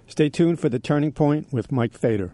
Stay tuned for The Turning Point with Mike Fader.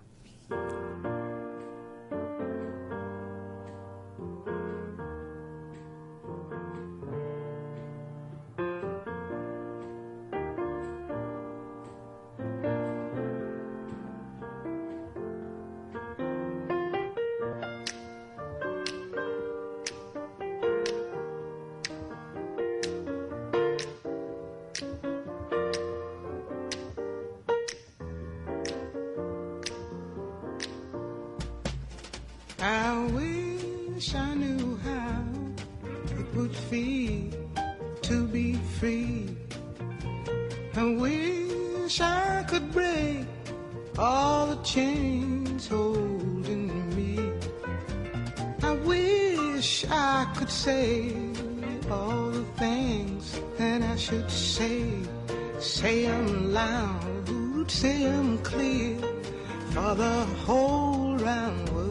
I wish I knew how it would feel to be free. I wish I could break all the chains holding me. I wish I could say all the things that I should say. Say 'em loud, say 'em clear, for the whole round world.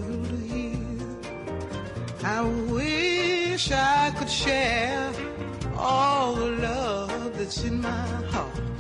I wish I could share all the love that's in my heart.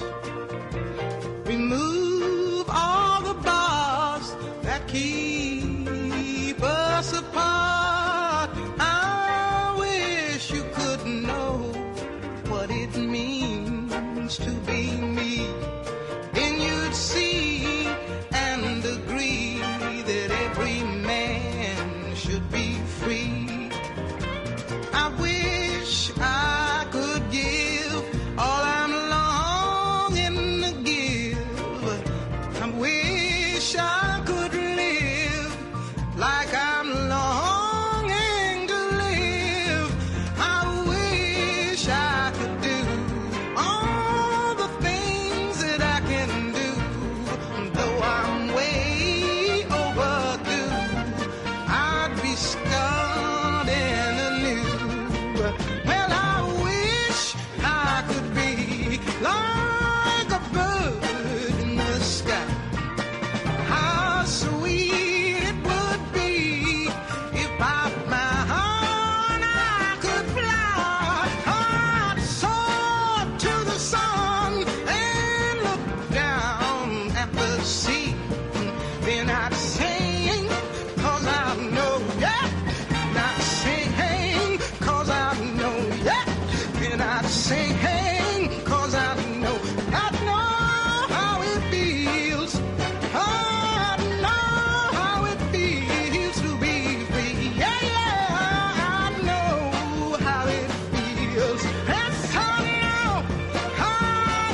Remove all the bars that keep us apart. I wish you could know what it means to be me. Then you'd see and agree that every man should be free. I wish I could give all I'm longing to give. I wish I could live like I'm longing to live. I wish I could do all the things that I can do, though I'm way overdue. I'd be starting anew. Well, I wish I could be like a bird in the sky. How sweet it would be if by my heart I could fly. I'd soar to the sun and look down at the sea. Then I'd sing, 'cause I know, yeah. And I'd sing, 'cause I know, yeah. Then I'd sing, 'cause I know how it feels. I know how it feels to be free. Yeah, yeah, I know how it feels. Yes, I know how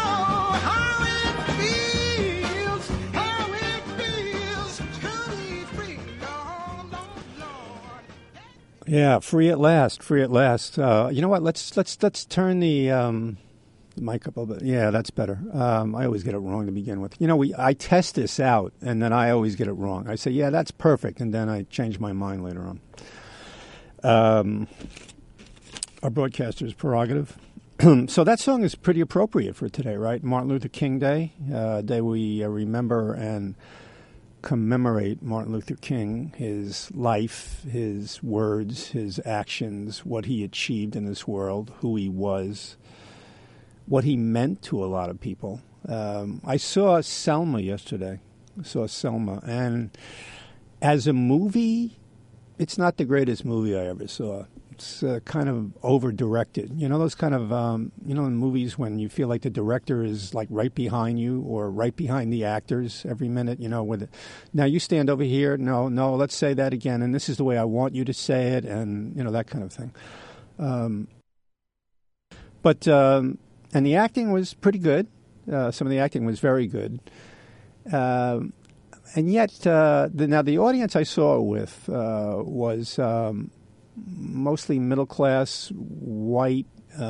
it feels to be free. Lord, Lord, Lord. Yeah, free at last, free at last. You know what? Let's turn the mic up a little bit. Yeah, that's better. I always get it wrong to begin with. You know, I test this out, and then I always get it wrong. I say, yeah, that's perfect, and then I change my mind later on. Our broadcaster's prerogative. So that song is pretty appropriate for today, right? Martin Luther King Day, day we remember and commemorate Martin Luther King, his life, his words, his actions, what he achieved in this world, who he was, what he meant to a lot of people. I saw Selma yesterday. And as a movie, it's not the greatest movie I ever saw. It's kind of over-directed. You know those kind of, in movies when you feel like the director is like right behind you or right behind the actors every minute, now you stand over here, no, let's say that again, and this is the way I want you to say it, and, that kind of thing. And the acting was pretty good. Some of the acting was very good. And yet, the audience I saw it with was mostly middle-class, white,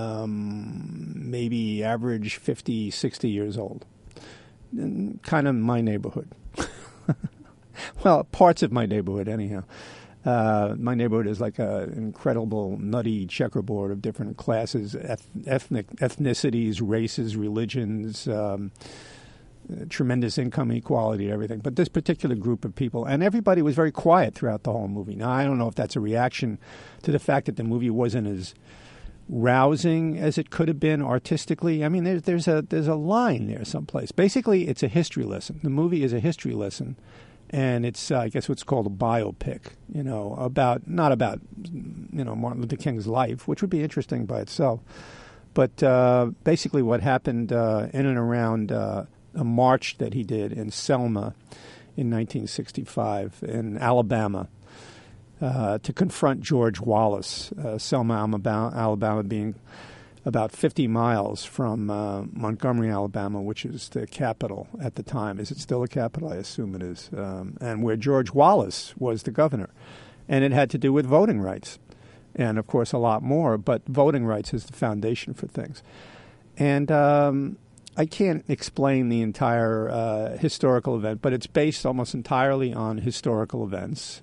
maybe average 50, 60 years old. Kind of my neighborhood. Well, parts of my neighborhood, anyhow. My neighborhood is like an incredible, nutty checkerboard of different classes, ethnicities, races, religions, tremendous income inequality, everything. But this particular group of people, and everybody was very quiet throughout the whole movie. Now, I don't know if that's a reaction to the fact that the movie wasn't as rousing as it could have been artistically. I mean, there's a line there someplace. Basically, it's a history lesson. The movie is a history lesson, and it's I guess what's called a biopic. Not about Martin Luther King's life, which would be interesting by itself, but basically what happened in and around a march that he did in Selma in 1965 in Alabama. To confront George Wallace, Selma, Alabama being about 50 miles from Montgomery, Alabama, which is the capital at the time. Is it still a capital? I assume it is. And where George Wallace was the governor. And it had to do with voting rights. And, of course, a lot more. But voting rights is the foundation for things. And I can't explain the entire historical event, but it's based almost entirely on historical events.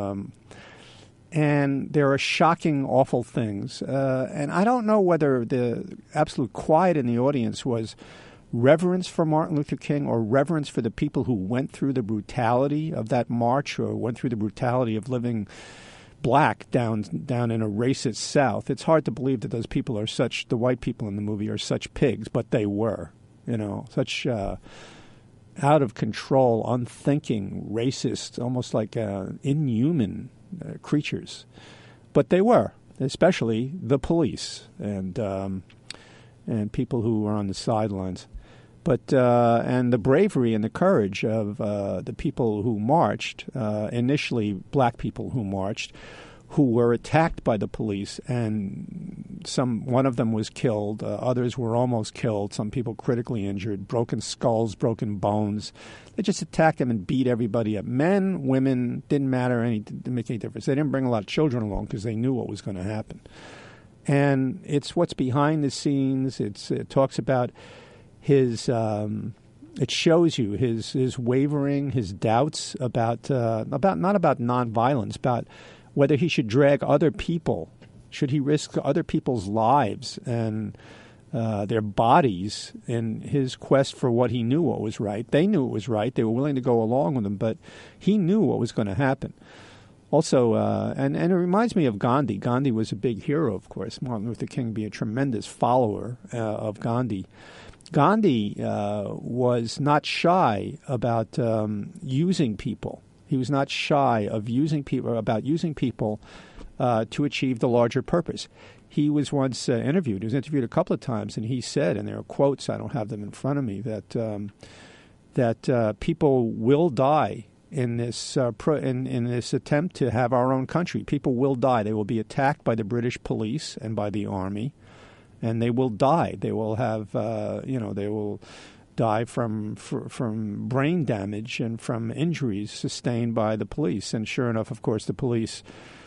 And there are shocking, awful things. And I don't know whether the absolute quiet in the audience was reverence for Martin Luther King or reverence for the people who went through the brutality of that march or went through the brutality of living black down in a racist South. It's hard to believe that those people are the white people in the movie are such pigs, but they were, such out of control, unthinking, racist, almost like inhuman creatures, but they were, especially the police and people who were on the sidelines. But and the bravery and the courage of the people who marched, initially black people who marched, who were attacked by the police, and one of them was killed. Others were almost killed. Some people critically injured, broken skulls, broken bones. They just attacked them and beat everybody up. Men, women, didn't make any difference. They didn't bring a lot of children along because they knew what was going to happen. And it's what's behind the scenes. It talks about his. It shows you his wavering, his doubts about not about nonviolence, about whether he should drag other people. Should he risk other people's lives and their bodies in his quest for what he knew what was right? They knew it was right. They were willing to go along with him, but he knew what was going to happen. Also, and it reminds me of Gandhi. Gandhi was a big hero, of course. Martin Luther King being a tremendous follower of Gandhi. Gandhi was not shy about using people. He was not shy of using people to achieve the larger purpose. He was once interviewed. He was interviewed a couple of times, and he said, and there are quotes, I don't have them in front of me, that people will die in this in this attempt to have our own country. People will die. They will be attacked by the British police and by the army, and they will die. They will have, they will die from brain damage and from injuries sustained by the police. And sure enough, of course, the police,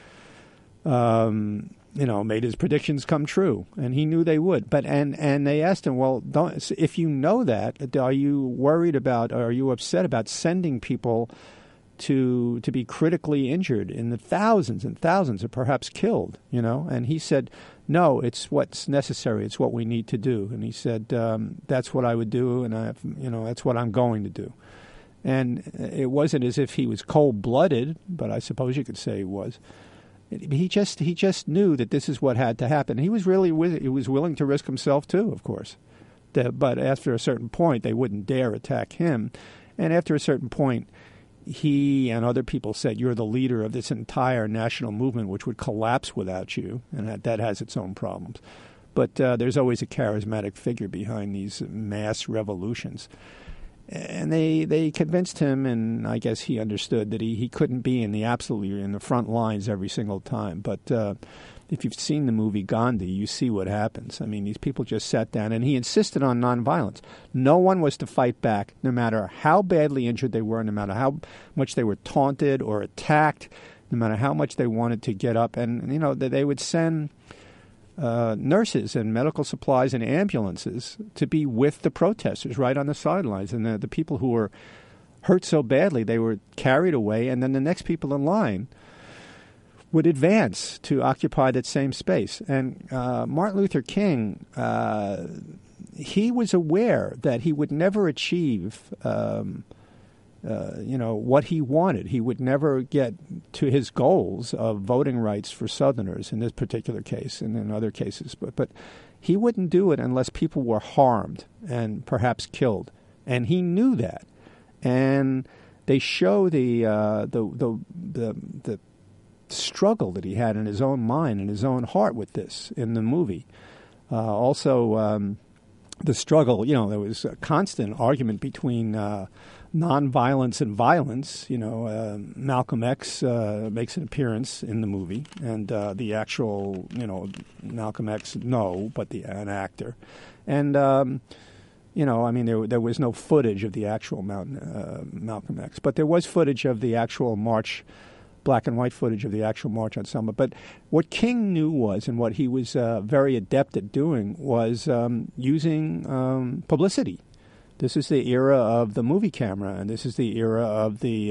made his predictions come true, and he knew they would. But and they asked him, well, if you know that, are you worried about, or are you upset about sending people to be critically injured in the thousands and thousands, or perhaps killed? And he said, no, it's what's necessary. It's what we need to do. And he said, that's what I would do, and that's what I'm going to do. And it wasn't as if he was cold-blooded, but I suppose you could say he was. He just knew that this is what had to happen. He was willing to risk himself too, of course. But after a certain point, they wouldn't dare attack him. And after a certain point, he and other people said, you're the leader of this entire national movement, which would collapse without you, and that has its own problems. But there's always a charismatic figure behind these mass revolutions. And they convinced him, and I guess he understood that he couldn't be in the front lines every single time. But if you've seen the movie Gandhi, you see what happens. I mean, these people just sat down, and he insisted on nonviolence. No one was to fight back, no matter how badly injured they were, no matter how much they were taunted or attacked, no matter how much they wanted to get up. And, they would send nurses and medical supplies and ambulances to be with the protesters right on the sidelines. And the people who were hurt so badly, they were carried away, and then the next people in line would advance to occupy that same space. And Martin Luther King, he was aware that he would never achieve what he wanted. He would never get to his goals of voting rights for Southerners in this particular case and in other cases. But he wouldn't do it unless people were harmed and perhaps killed. And he knew that. And they show the struggle that he had in his own mind and his own heart with this in the movie. Also, the struggle, there was a constant argument between nonviolence and violence. Malcolm X makes an appearance in the movie, and the actual, Malcolm X, no, but an actor. And, there was no footage of the actual Malcolm X, but there was footage of the actual march, black and white footage of the actual March on Selma. But what King knew was, and what he was very adept at doing, was using publicity. This is the era of the movie camera, and this is the era of the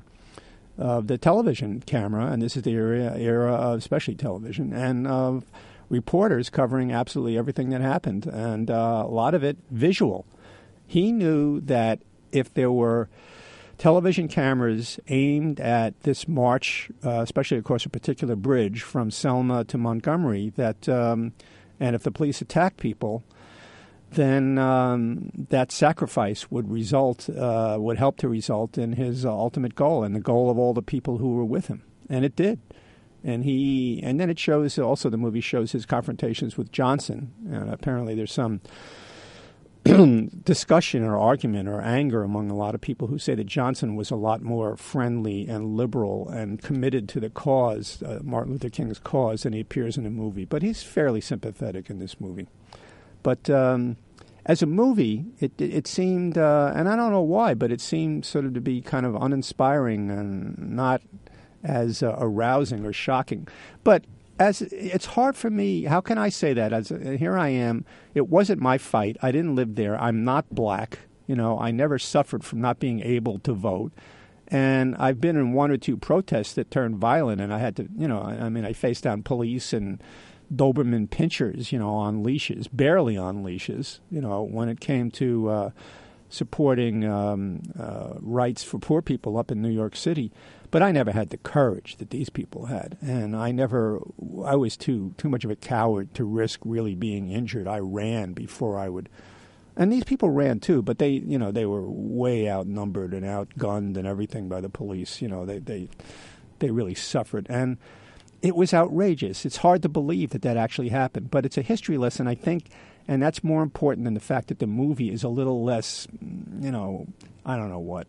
television camera, and this is the era of especially television, and of reporters covering absolutely everything that happened, and a lot of it visual. He knew that if there were television cameras aimed at this march, especially across a particular bridge from Selma to Montgomery, and if the police attacked people, then that sacrifice would help to result in his ultimate goal and the goal of all the people who were with him, and it did. And then it shows also, the movie shows his confrontations with Johnson, and apparently there's some discussion or argument or anger among a lot of people who say that Johnson was a lot more friendly and liberal and committed to the cause, Martin Luther King's cause, than he appears in the movie. But he's fairly sympathetic in this movie. But as a movie, it seemed, and I don't know why, but it seemed sort of to be kind of uninspiring and not as arousing or shocking. But it's hard for me. How can I say that? Here I am. It wasn't my fight. I didn't live there. I'm not black. I never suffered from not being able to vote. And I've been in one or two protests that turned violent, and I had to, I faced down police and Doberman pinchers, on leashes, barely on leashes, when it came to supporting rights for poor people up in New York City. But I never had the courage that these people had, and I was too much of a coward to risk really being injured. I ran before I would, and these people ran too, but they were way outnumbered and outgunned and everything by the police. They really suffered, and it was outrageous. It's hard to believe that actually happened, but it's a history lesson, I think, and that's more important than the fact that the movie is a little less, I don't know what.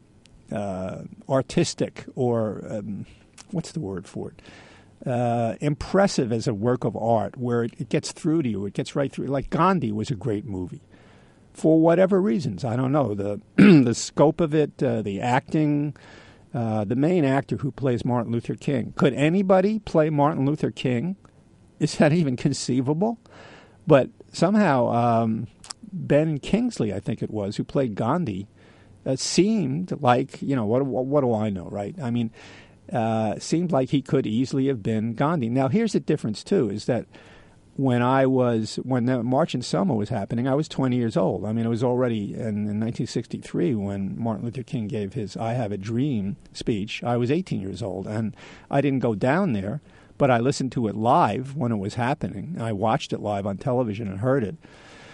Artistic or what's the word for it? Impressive as a work of art, where it gets through to you. It gets right through. Like Gandhi was a great movie, for whatever reasons. I don't know, the scope of it, the acting, the main actor who plays Martin Luther King. Could anybody play Martin Luther King? Is that even conceivable? But somehow Ben Kingsley, I think it was, who played Gandhi, seemed like, what do I know, right? I mean, seemed like he could easily have been Gandhi. Now, here's the difference, too, is that when the March in Selma was happening, I was 20 years old. I mean, it was already in 1963 when Martin Luther King gave his I Have a Dream speech. I was 18 years old, and I didn't go down there, but I listened to it live when it was happening. I watched it live on television and heard it.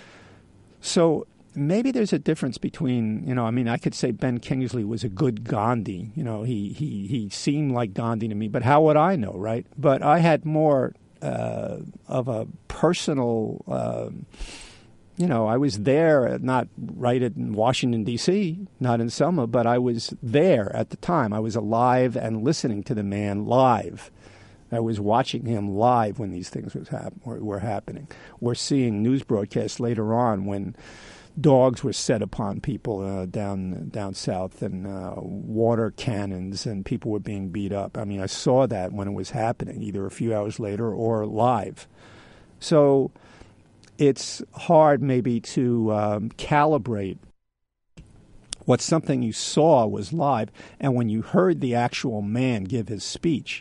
So maybe there's a difference between, I could say Ben Kingsley was a good Gandhi. He seemed like Gandhi to me, but how would I know, right? But I had more of a personal, I was there, not right in Washington, D.C., not in Selma, but I was there at the time. I was alive and listening to the man live. I was watching him live when these things were happening. We're seeing news broadcasts later on when dogs were set upon people down south, and water cannons, and people were being beat up. I mean, I saw that when it was happening, either a few hours later or live. So it's hard maybe to calibrate what something you saw was live, and when you heard the actual man give his speech,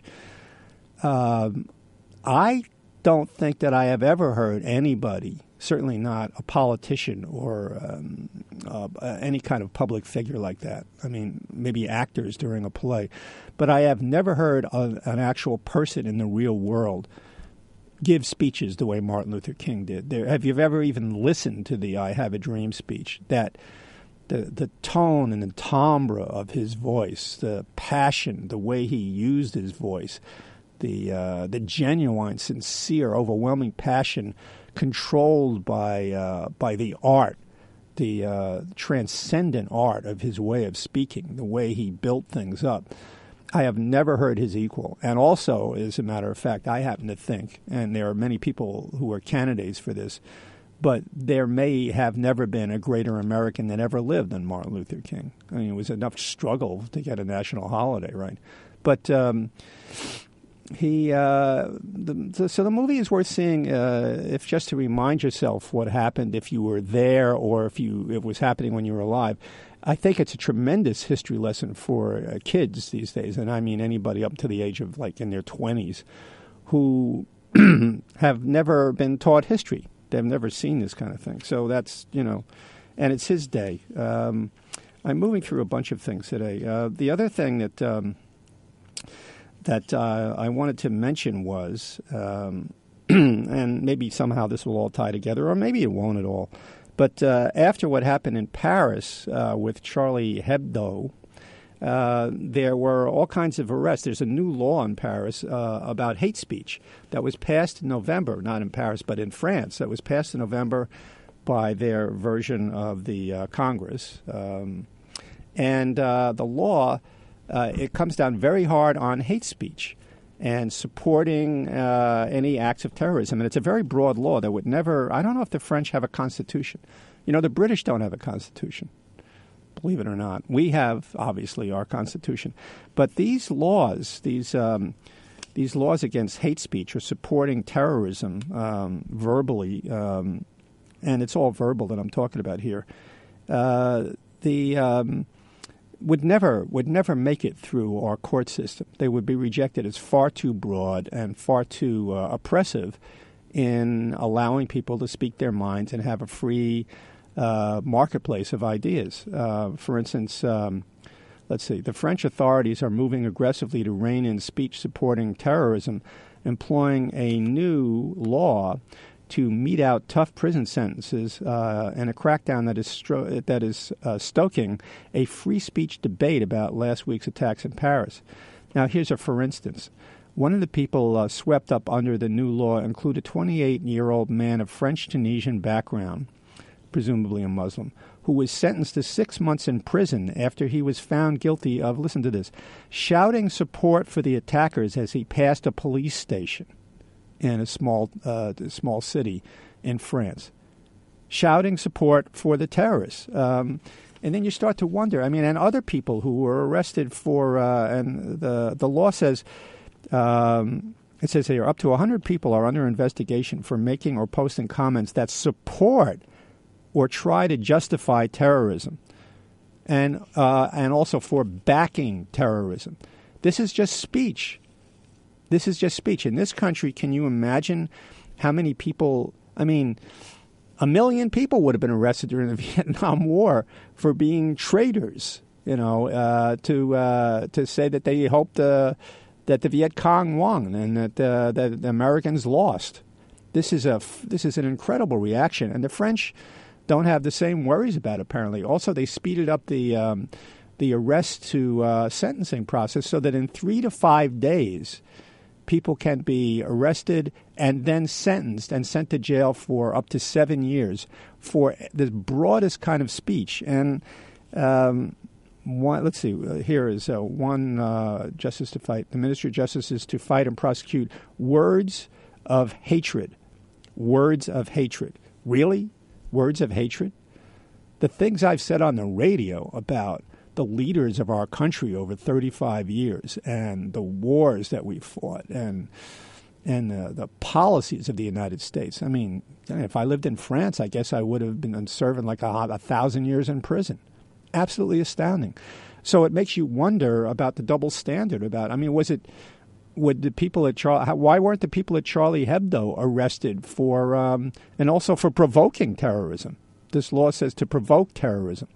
I don't think that I have ever heard anybody, certainly not a politician or any kind of public figure like that. I mean, maybe actors during a play. But I have never heard of an actual person in the real world give speeches the way Martin Luther King did. Have you ever even listened to the I Have a Dream speech? That the tone and the timbre of his voice, the passion, the way he used his voice, the genuine, sincere, overwhelming passion controlled by the art, the transcendent art of his way of speaking, the way he built things up. I have never heard his equal. And also, as a matter of fact, I happen to think, and there are many people who are candidates for this, but there may have never been a greater American that ever lived than Martin Luther King. I mean, it was enough struggle to get a national holiday, right? But so the movie is worth seeing if just to remind yourself what happened if you were there or if it was happening when you were alive. I think it's a tremendous history lesson for kids these days, and I mean anybody up to the age of like in their 20s who have never been taught history. They've never seen this kind of thing. So that's, and it's his day. I'm moving through a bunch of things today. The other thing that I wanted to mention was, and maybe somehow this will all tie together, or maybe it won't at all, but after what happened in Paris with Charlie Hebdo, there were all kinds of arrests. There's a new law in Paris about hate speech that was passed in November, not in Paris, but in France, that was passed in November by their version of the Congress. And the law, it comes down very hard on hate speech and supporting any acts of terrorism. And it's a very broad law that would never, I don't know if the French have a constitution. The British don't have a constitution. Believe it or not. We have, obviously, our Constitution. But these laws, these laws against hate speech or supporting terrorism verbally, and it's all verbal that I'm talking about here, would never make it through our court system. They would be rejected as far too broad and far too oppressive in allowing people to speak their minds and have a free marketplace of ideas. For instance, let's see, the French authorities are moving aggressively to rein in speech supporting terrorism, employing a new law to mete out tough prison sentences and a crackdown that is stoking a free speech debate about last week's attacks in Paris. Now, here's for instance. One of the people swept up under the new law included a 28-year-old man of French-Tunisian background, presumably a Muslim, who was sentenced to 6 months in prison after he was found guilty of, listen to this, shouting support for the attackers as he passed a police station in a small city in France. Shouting support for the terrorists. And then you start to wonder, and other people who were arrested for, and the law says, it says here, up to 100 people are under investigation for making or posting comments that support or try to justify terrorism, and also for backing terrorism. This is just speech. This is just speech. In this country, can you imagine how many people, 1 million people would have been arrested during the Vietnam War for being traitors, to say that they hoped that the Viet Cong won and that the Americans lost. This is an incredible reaction, and the French don't have the same worries about it, apparently. Also, they speeded up the arrest to sentencing process so that in 3 to 5 days, people can be arrested and then sentenced and sent to jail for up to 7 years for the broadest kind of speech. And let's see, here is one justice to fight. The Ministry of Justice is to fight and prosecute words of hatred. Words of hatred. Really? Words of hatred? The things I've said on the radio about the leaders of our country over 35 years and the wars that we fought and the policies of the United States. If I lived in France, I guess I would have been serving like 1,000 years in prison. Absolutely astounding. So it makes you wonder about the double standard about, would the people at why weren't the people at Charlie Hebdo arrested for, and also for provoking terrorism? This law says to provoke terrorism.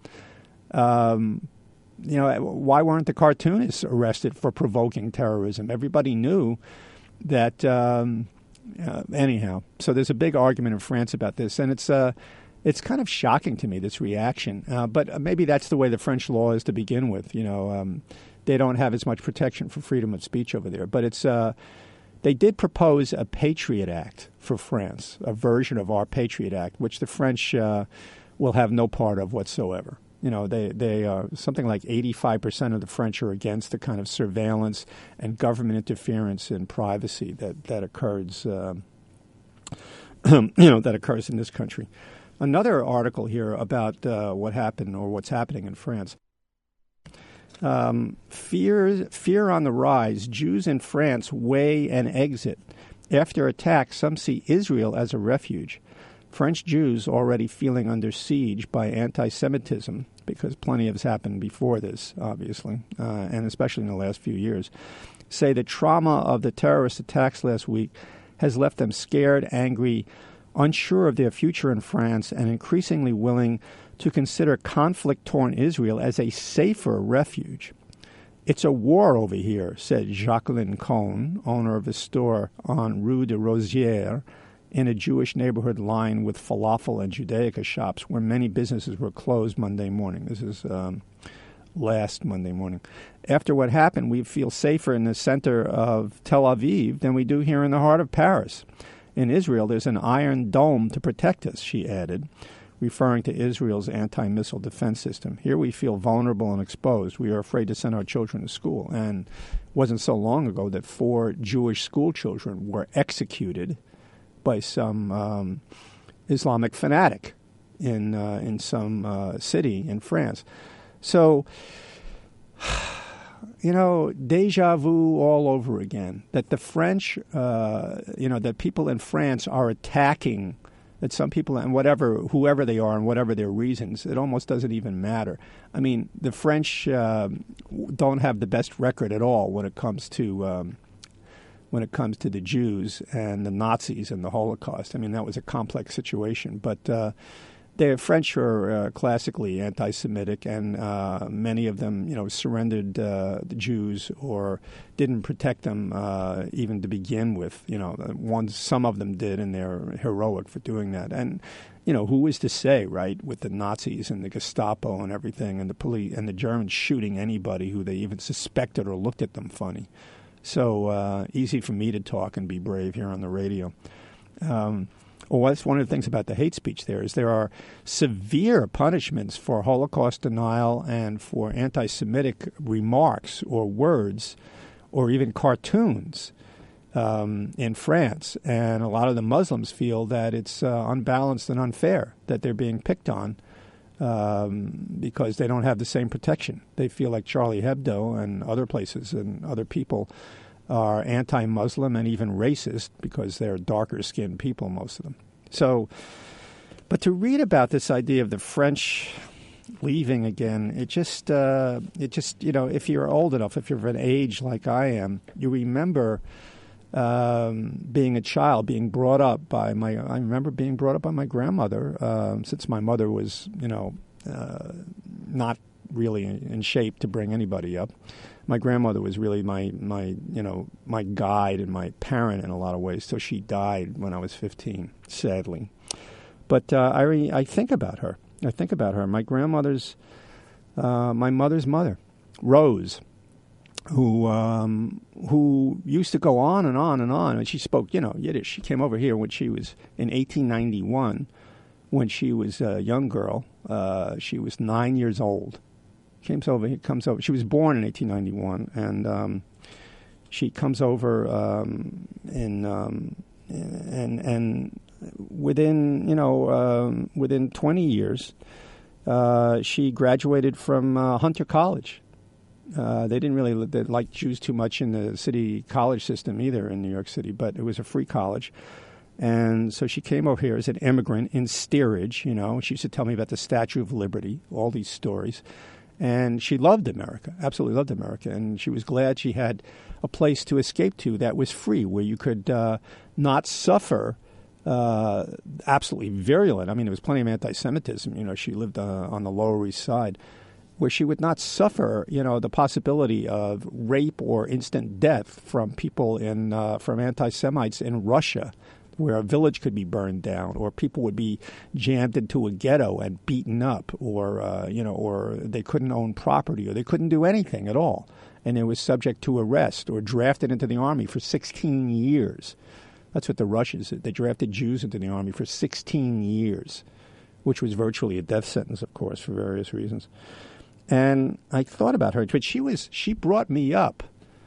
Why weren't the cartoonists arrested for provoking terrorism? Everybody knew that. Anyhow, so there's a big argument in France about this, and it's kind of shocking to me, this reaction. But maybe that's the way the French law is to begin with. They don't have as much protection for freedom of speech over there. But they did propose a Patriot Act for France, a version of our Patriot Act, which the French will have no part of whatsoever. They are something like 85% of the French are against the kind of surveillance and government interference in privacy that occurs, that occurs in this country. Another article here about what happened or what's happening in France. Fear on the rise. Jews in France weigh an exit. After attack, some see Israel as a refuge. French Jews, already feeling under siege by anti-Semitism, because plenty has happened before this, obviously, and especially in the last few years, say the trauma of the terrorist attacks last week has left them scared, angry, unsure of their future in France, and increasingly willing to consider conflict-torn Israel as a safer refuge. It's a war over here, said Jacqueline Cohn, owner of a store on Rue de Rosières, in a Jewish neighborhood lined with falafel and Judaica shops where many businesses were closed Monday morning. This is last Monday morning. After what happened, we feel safer in the center of Tel Aviv than we do here in the heart of Paris. In Israel, there's an iron dome to protect us, she added, referring to Israel's anti-missile defense system. Here we feel vulnerable and exposed. We are afraid to send our children to school. And it wasn't so long ago that 4 Jewish school children were executed by some Islamic fanatic in some city in France. So, deja vu all over again. That the French, that people in France are attacking, that some people, and whoever they are and whatever their reasons, it almost doesn't even matter. I mean, the French don't have the best record at all when it comes to the Jews and the Nazis and the Holocaust. I mean, that was a complex situation. But the French are classically anti-Semitic, and many of them, surrendered the Jews or didn't protect them even to begin with. Some of them did, and they're heroic for doing that. And, who is to say, right, with the Nazis and the Gestapo and everything and the police and the Germans shooting anybody who they even suspected or looked at them funny. So easy for me to talk and be brave here on the radio. Well, that's one of the things about the hate speech there are severe punishments for Holocaust denial and for anti-Semitic remarks or words or even cartoons in France. And a lot of the Muslims feel that it's unbalanced and unfair, that they're being picked on because they don't have the same protection. They feel like Charlie Hebdo and other places and other people are anti-Muslim and even racist because they're darker-skinned people, most of them. So, but to read about this idea of the French leaving again, it just if you're old enough, if you're of an age like I am, you remember being a child, being brought up by I remember being brought up by my grandmother, since my mother was, not really in shape to bring anybody up. My grandmother was really my guide and my parent in a lot of ways. So she died when I was 15, sadly. But I think about her. My grandmother's, my mother's mother, Rose, who used to go on and on and on. And she spoke, Yiddish. She came over here when she was in 1891, when she was a young girl. She was 9 years old. Comes over. She was born in 1891, and she comes over and within 20 years, she graduated from Hunter College. They didn't really like Jews too much in the city college system either in New York City, but it was a free college. And so she came over here as an immigrant in steerage. She used to tell me about the Statue of Liberty, all these stories. And she loved America, absolutely loved America. And she was glad she had a place to escape to that was free, where you could not suffer absolutely virulent. I mean, there was plenty of anti-Semitism. You know, she lived on the Lower East Side, where she would not suffer, you know, the possibility of rape or instant death from people from anti-Semites in Russia, where a village could be burned down, or people would be jammed into a ghetto and beaten up, or or they couldn't own property, or they couldn't do anything at all, and they was subject to arrest or drafted into the army for 16 years. That's what the Russians did. They drafted Jews into the army for 16 years, which was virtually a death sentence, of course, for various reasons. And I thought about her, but she brought me up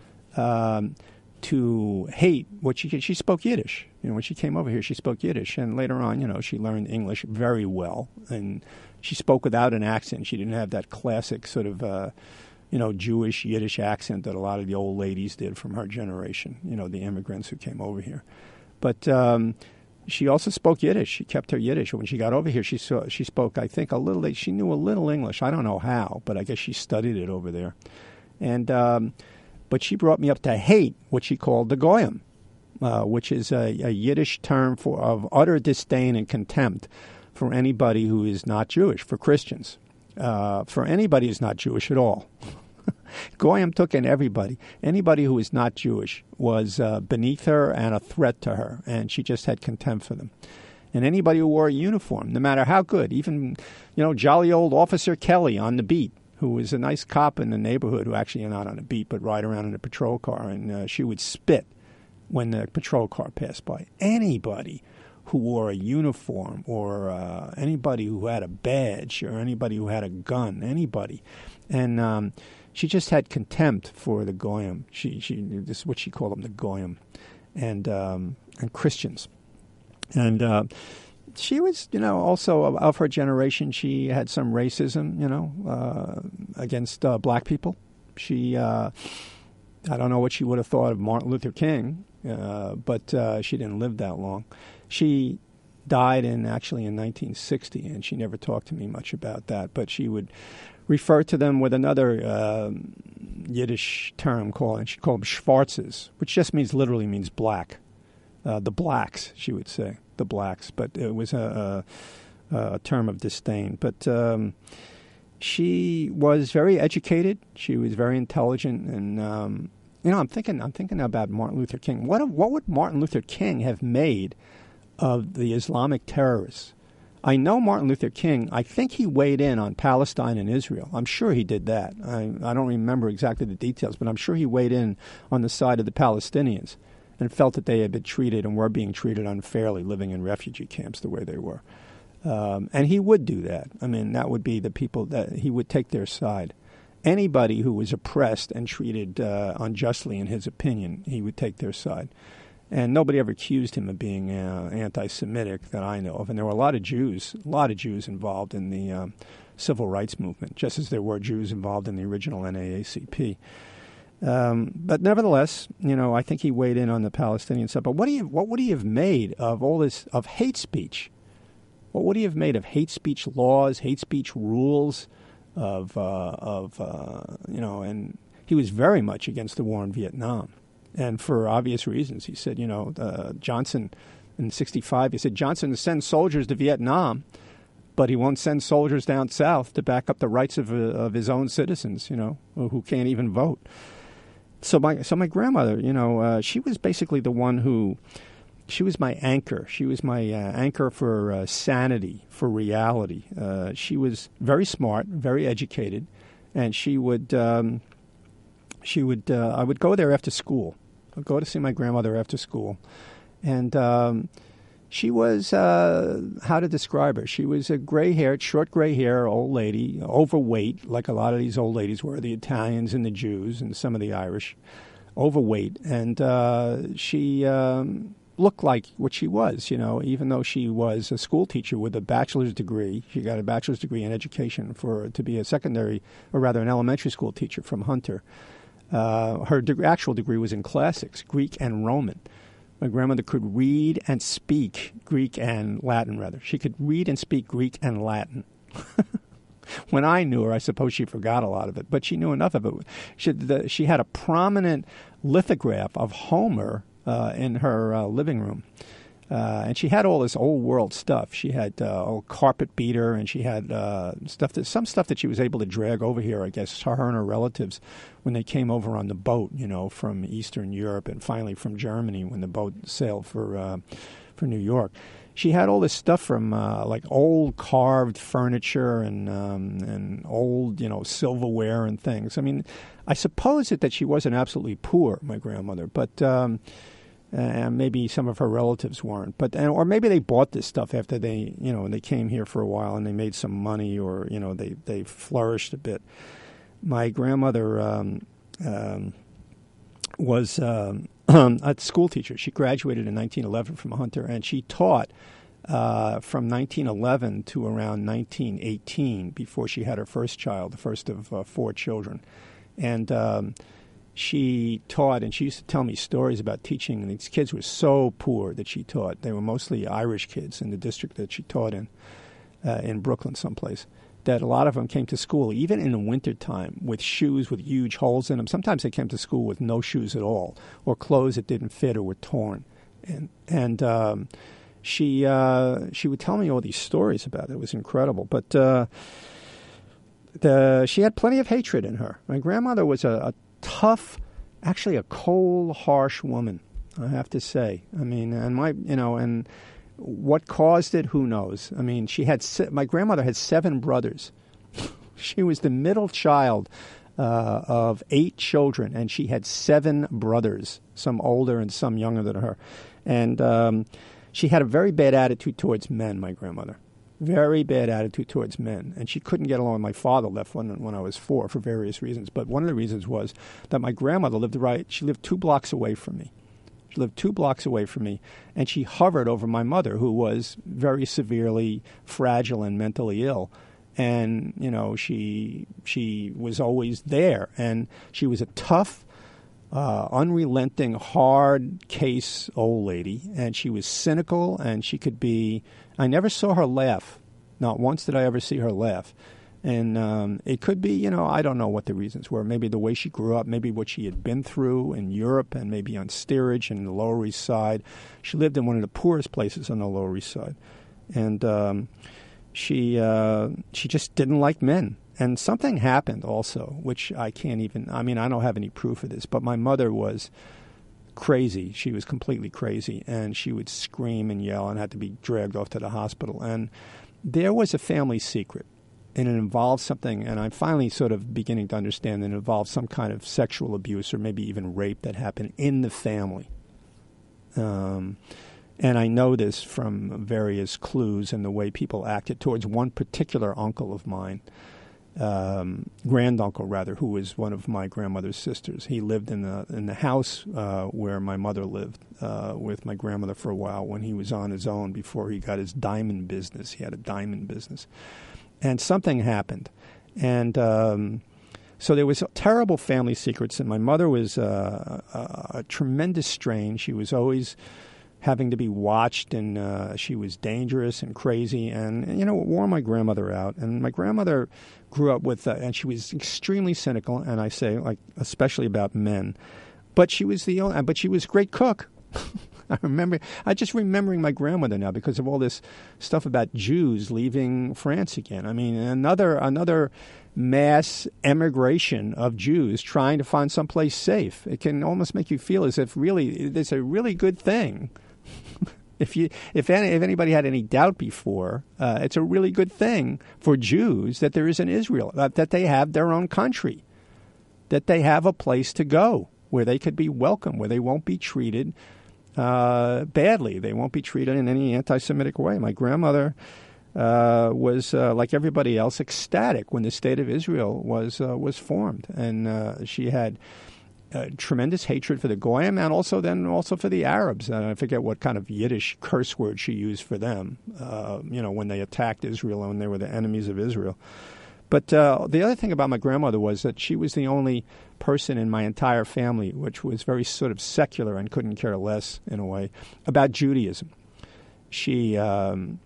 to hate what she spoke Yiddish. You know, when she came over here, she spoke Yiddish, and later on, you know, she learned English very well, and she spoke without an accent. She didn't have that classic sort of Jewish Yiddish accent that a lot of the old ladies did from her generation. You know, the immigrants who came over here, but. She also spoke Yiddish. She kept her Yiddish. When she got over here, she spoke, I think, she knew a little English. I don't know how, but I guess she studied it over there. And but she brought me up to hate what she called the goyim, which is a Yiddish term of utter disdain and contempt for anybody who is not Jewish, for Christians, for anybody who's not Jewish at all. Goyim took in everybody. Anybody who was not Jewish was beneath her and a threat to her, and she just had contempt for them. And anybody who wore a uniform, no matter how good, even, jolly old Officer Kelly on the beat, who was a nice cop in the neighborhood, who actually not on the beat, but ride around in a patrol car, and she would spit when the patrol car passed by. Anybody who wore a uniform, or anybody who had a badge, or anybody who had a gun, anybody. And she just had contempt for the goyim. This is what she called them, the goyim, and Christians. And she was, also of her generation. She had some racism, against black people. She, I don't know what she would have thought of Martin Luther King, but she didn't live that long. She died actually in 1960, and she never talked to me much about that. But she would refer to them with another Yiddish term she called them Schwarzes, which just literally means black. The blacks, she would say, the blacks. But it was a term of disdain. But she was very educated. She was very intelligent, and I'm thinking about Martin Luther King. What would Martin Luther King have made of the Islamic terrorists? I know Martin Luther King, I think he weighed in on Palestine and Israel. I'm sure he did that. I don't remember exactly the details, but I'm sure he weighed in on the side of the Palestinians and felt that they had been treated and were being treated unfairly, living in refugee camps the way they were. And he would do that. I mean, that would be the people that he would take their side. Anybody who was oppressed and treated unjustly, in his opinion, he would take their side. And nobody ever accused him of being anti-Semitic that I know of. And there were a lot of Jews involved in the civil rights movement, just as there were Jews involved in the original NAACP. But nevertheless, I think he weighed in on the Palestinian side. But what would he have made of all this, of hate speech? What would he have made of hate speech laws, hate speech rules, and he was very much against the war in Vietnam. And for obvious reasons. He said, Johnson in 1965, he said, Johnson will send soldiers to Vietnam, but he won't send soldiers down south to back up the rights of his own citizens, who can't even vote. So my grandmother, she was basically the one she was my anchor. She was my anchor for sanity, for reality. She was very smart, very educated, and I would go there after school. I'd go to see my grandmother after school. And she was, how to describe her? She was a gray-haired, short gray hair old lady, overweight, like a lot of these old ladies were, the Italians and the Jews and some of the Irish, overweight. And she looked like what she was, even though she was a school teacher with a bachelor's degree. She got a bachelor's degree in education to be a secondary, or rather an elementary school teacher from Hunter. Her actual degree was in classics, Greek and Roman. My grandmother could read and speak Greek and Latin, rather. She could read and speak Greek and Latin. When I knew her, I suppose she forgot a lot of it, but she knew enough of it. She had a prominent lithograph of Homer in her living room. And she had all this old world stuff. She had old carpet beater, and she had some stuff that she was able to drag over here, I guess, her and her relatives when they came over on the boat, from Eastern Europe and finally from Germany when the boat sailed for New York. She had all this stuff from like old carved furniture and old, silverware and things. I mean, I suppose that she wasn't absolutely poor, my grandmother, but maybe some of her relatives weren't. Or maybe they bought this stuff after they came here for a while and they made some money, or they flourished a bit. My grandmother was a school teacher. She graduated in 1911 from Hunter, and she taught from 1911 to around 1918 before she had her first child, the first of 4 children. And she taught, and she used to tell me stories about teaching, and these kids were so poor that she taught. They were mostly Irish kids in the district that she taught in Brooklyn someplace, that a lot of them came to school, even in the wintertime, with shoes with huge holes in them. Sometimes they came to school with no shoes at all, or clothes that didn't fit or were torn. And she would tell me all these stories about it. It was incredible. But she had plenty of hatred in her. My grandmother was a tough, actually a cold, harsh woman, I have to say. I mean, and what caused it, who knows? I mean, my grandmother had 7 brothers. She was the middle child of 8 children, and she had 7 brothers, some older and some younger than her. And she had a very bad attitude towards men, my grandmother. Very bad attitude towards men. And she couldn't get along with my father, left when I was 4 for various reasons. But one of the reasons was that my grandmother she lived 2 blocks away from me. She lived 2 blocks away from me, and she hovered over my mother, who was very severely fragile and mentally ill. And, she was always there. And she was a tough, unrelenting, hard case old lady. And she was cynical, and she could be... I never saw her laugh. Not once did I ever see her laugh. And it could be, I don't know what the reasons were. Maybe the way she grew up, maybe what she had been through in Europe, and maybe on steerage and the Lower East Side. She lived in one of the poorest places on the Lower East Side. And she just didn't like men. And something happened also, which I don't have any proof of this, but my mother was crazy. She was completely crazy, and she would scream and yell and had to be dragged off to the hospital. And there was a family secret, and it involved something, and I'm finally sort of beginning to understand that it involved some kind of sexual abuse or maybe even rape that happened in the family. And I know this from various clues and the way people acted towards one particular uncle of mine, granduncle rather, who was one of my grandmother's sisters. He lived in the house where my mother lived with my grandmother for a while when he was on his own before he got his diamond business. He had a diamond business. And something happened. And so there was terrible family secrets, and my mother was a tremendous strain. She was always having to be watched, and she was dangerous and crazy, and it wore my grandmother out. And my grandmother grew up with, and she was extremely cynical, and I say, like, especially about men. But she was but she was a great cook. I just remembering my grandmother now because of all this stuff about Jews leaving France again. I mean, another mass emigration of Jews trying to find someplace safe. It can almost make you feel as if really it's a really good thing. If anybody had any doubt before, it's a really good thing for Jews that there is an Israel, that they have their own country, that they have a place to go where they could be welcome, where they won't be treated badly. They won't be treated in any anti-Semitic way. My grandmother was, like everybody else, ecstatic when the State of Israel was formed, and she had tremendous hatred for the Goyim and also for the Arabs. I forget what kind of Yiddish curse word she used for them, when they attacked Israel and when they were the enemies of Israel. But the other thing about my grandmother was that she was the only person in my entire family which was very sort of secular and couldn't care less, in a way, about Judaism. She had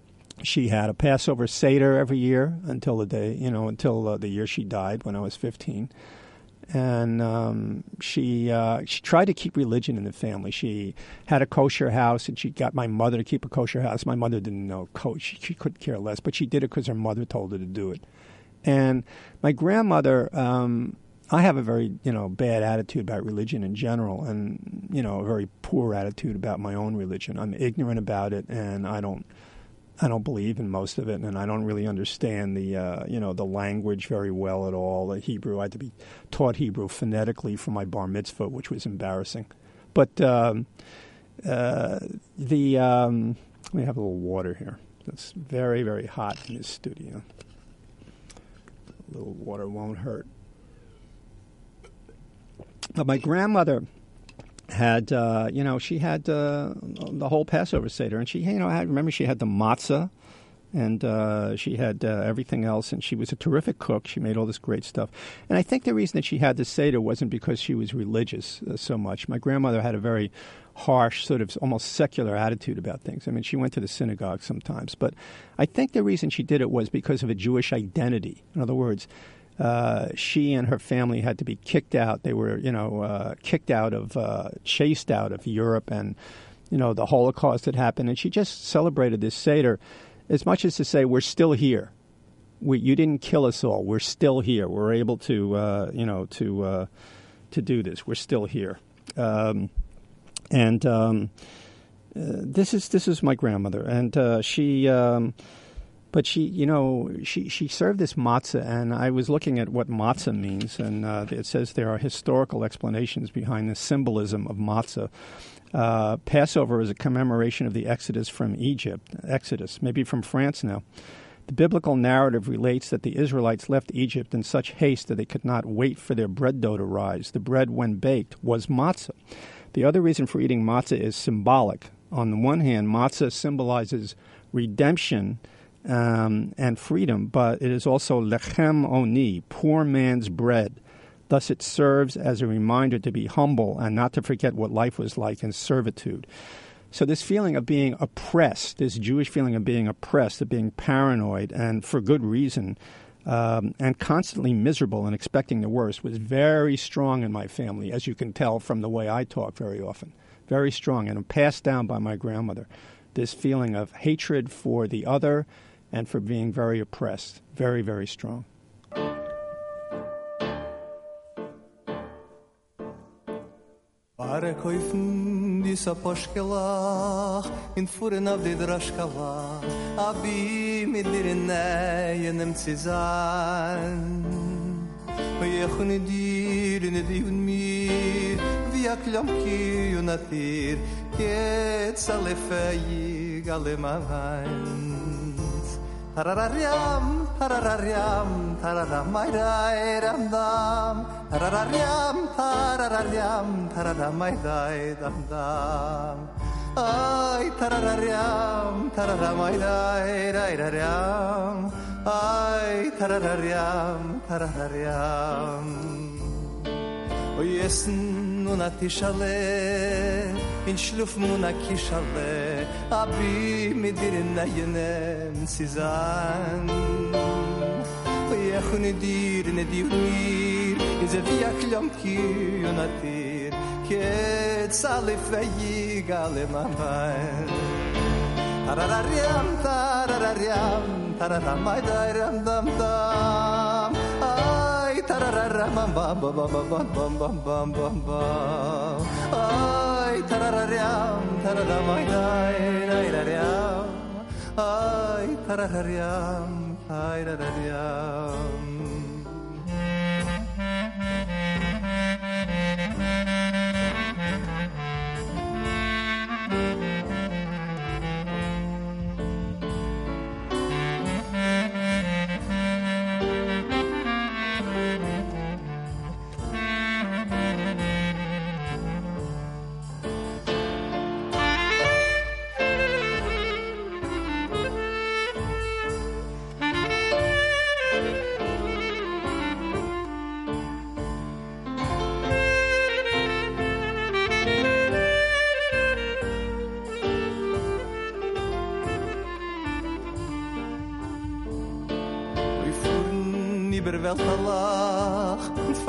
a Passover Seder every year until the year she died when I was 15. And she tried to keep religion in the family. She had a kosher house, and she got my mother to keep a kosher house. My mother didn't know kosher; she couldn't care less, but she did it because her mother told her to do it. And my grandmother, I have a very bad attitude about religion in general, and a very poor attitude about my own religion. I'm ignorant about it, and I don't believe in most of it, and I don't really understand the language very well at all. The Hebrew, I had to be taught Hebrew phonetically for my bar mitzvah, which was embarrassing. But let me have a little water here. It's very, very hot in this studio. A little water won't hurt. But my grandmother had, she had the whole Passover Seder, and she, remember she had the matzah, and she had everything else, and she was a terrific cook. She made all this great stuff. And I think the reason that she had the Seder wasn't because she was religious so much. My grandmother had a very harsh, sort of almost secular attitude about things. I mean, she went to the synagogue sometimes, but I think the reason she did it was because of a Jewish identity. In other words, she and her family had to be kicked out. They were, chased out of Europe, and, the Holocaust had happened. And she just celebrated this Seder as much as to say, we're still here. You didn't kill us all. We're still here. We're able to do this. We're still here. This is my grandmother, and she. But she served this matzah, and I was looking at what matzah means, and it says there are historical explanations behind the symbolism of matzah. Passover is a commemoration of the Exodus from Egypt. Exodus, maybe from France now. The biblical narrative relates that the Israelites left Egypt in such haste that they could not wait for their bread dough to rise. The bread, when baked, was matzah. The other reason for eating matzah is symbolic. On the one hand, matzah symbolizes redemption and freedom, but it is also lechem oni, poor man's bread. Thus it serves as a reminder to be humble and not to forget what life was like in servitude. So this feeling of being oppressed, this Jewish feeling of being oppressed, of being paranoid, and for good reason, and constantly miserable and expecting the worst, was very strong in my family, as you can tell from the way I talk very often. Very strong, and passed down by my grandmother. This feeling of hatred for the other and for being very oppressed. Very, very strong. Are koifen disa poshkelach in furen av de drashkala abi mit dir neyenem tsizan we khun dir in de mir vi aklam ki unatir ket salefay galemavan tararariam tararariam tararam mai ram dam tararariam tararariam tararam mai dam dam ay tararariam tararam mai ram ay tararariam tararariam oy essen nun atishale in shluf munakishale abi mit dir nayenem sizan oy khun dir nedir iz a yaklam ki unatir ket salif yigalem bay tararariam tararariam tararam ay dam dam dam ay tarararam bam bam bam bam bam bam bam bam bam ay tararariam tararam ay dam ay tararariam ay tararariam Welt halach und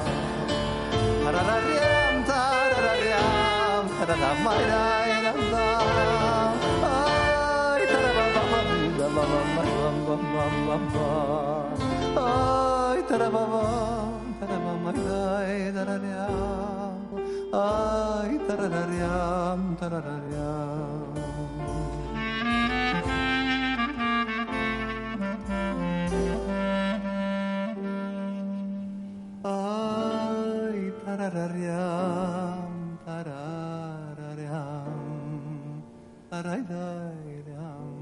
Tarararam, tarararam, tararam, my ay, tarabam, ay, tarabam, tarabam, ay, tarararam, ay, tarararam, tarararam. Ay, tarararam, tarararam, tarararam.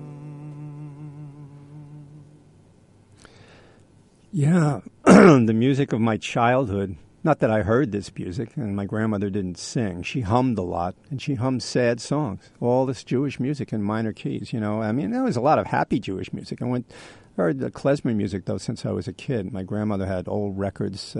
Yeah, the music of my childhood. Not that I heard this music, and my grandmother didn't sing. She hummed a lot, and she hummed sad songs. All this Jewish music in minor keys, you know. I mean, there was a lot of happy Jewish music. I heard the klezmer music, though, since I was a kid. My grandmother had old records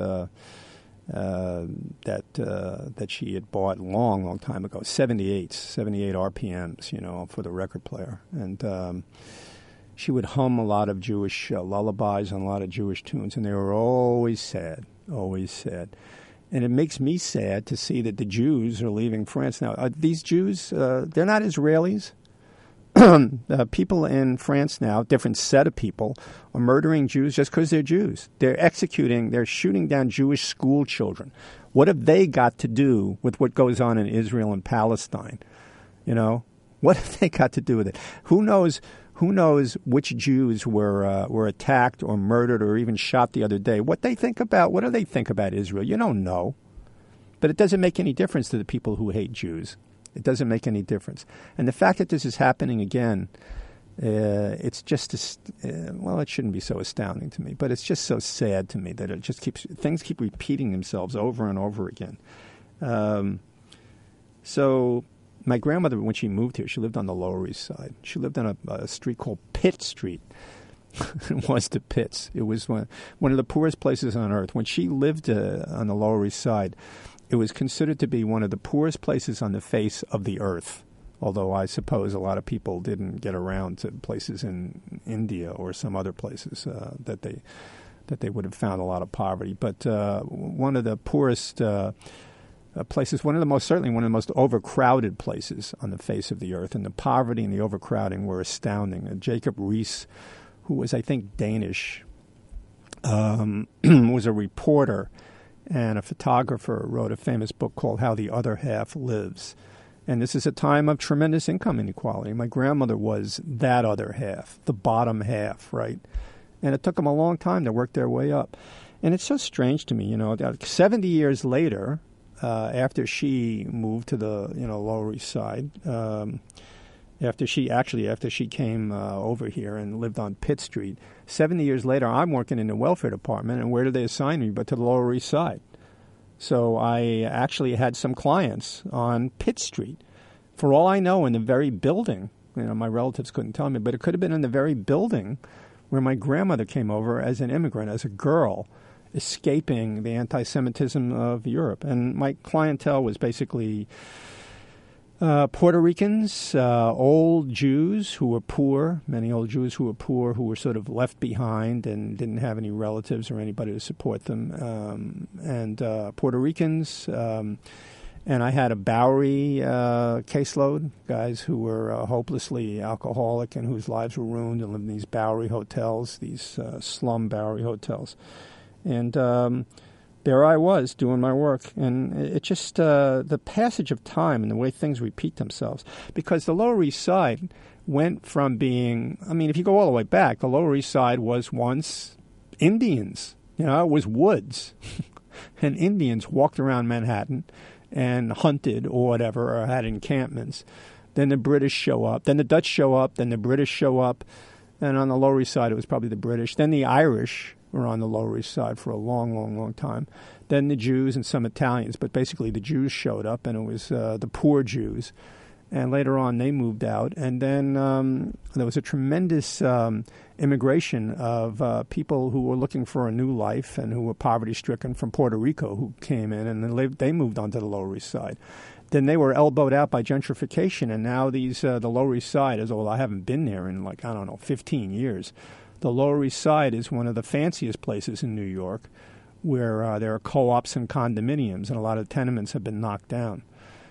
that she had bought long time ago, 78 RPMs, you know, for the record player. And she would hum a lot of Jewish lullabies and a lot of Jewish tunes, and they were always sad. Always sad. And it makes me sad to see that the Jews are leaving France now. These Jews, they're not Israelis. People in France now, different set of people, are murdering Jews just because they're Jews. They're shooting down Jewish school children. What have they got to do with what goes on in Israel and Palestine? You know, what have they got to do with it? Who knows which Jews were attacked or murdered or even shot the other day? What do they think about Israel? You don't know. But it doesn't make any difference to the people who hate Jews. It doesn't make any difference. And the fact that this is happening again, it's just, it shouldn't be so astounding to me, but it's just so sad to me that things keep repeating themselves over and over again. So my grandmother, when she moved here, she lived on the Lower East Side. She lived on a street called Pitt Street. It was the pits. It was one of the poorest places on earth. When she lived on the Lower East Side, it was considered to be one of the poorest places on the face of the earth, although I suppose a lot of people didn't get around to places in India or some other places that they would have found a lot of poverty. But one of the poorest places, one of the most overcrowded places on the face of the earth, and the poverty and the overcrowding were astounding. And Jacob Riis, who was, I think, Danish, was a reporter and a photographer, wrote a famous book called How the Other Half Lives. And this is a time of tremendous income inequality. My grandmother was that other half, the bottom half, right? And it took them a long time to work their way up. And it's so strange to me, you know, 70 years later, after she moved to the, Lower East Side, after she came over here and lived on Pitt Street, 70 years later, I'm working in the welfare department, and where did they assign me but to the Lower East Side? So I actually had some clients on Pitt Street. For all I know, in the very building, my relatives couldn't tell me, but it could have been in the very building where my grandmother came over as an immigrant, as a girl, escaping the anti-Semitism of Europe. And my clientele was basically Puerto Ricans, old Jews who were poor, many old Jews who were poor, who were sort of left behind and didn't have any relatives or anybody to support them, and Puerto Ricans. And I had a Bowery caseload, guys who were hopelessly alcoholic and whose lives were ruined and lived in these Bowery hotels, these slum Bowery hotels. And there I was doing my work, and it just the passage of time and the way things repeat themselves. Because the Lower East Side went from being, if you go all the way back, the Lower East Side was once Indians. It was woods, and Indians walked around Manhattan and hunted or whatever, or had encampments. Then the British show up. Then the Dutch show up. Then the British show up. And on the Lower East Side, it was probably the British. Then the Irish were on the Lower East Side for a long, long, long time. Then the Jews and some Italians. But basically the Jews showed up, and it was the poor Jews. And later on, they moved out. And then there was a tremendous immigration of people who were looking for a new life and who were poverty-stricken from Puerto Rico who came in, and they moved onto the Lower East Side. Then they were elbowed out by gentrification, and now the Lower East Side is, I haven't been there in 15 years. The Lower East Side is one of the fanciest places in New York where there are co-ops and condominiums, and a lot of tenements have been knocked down.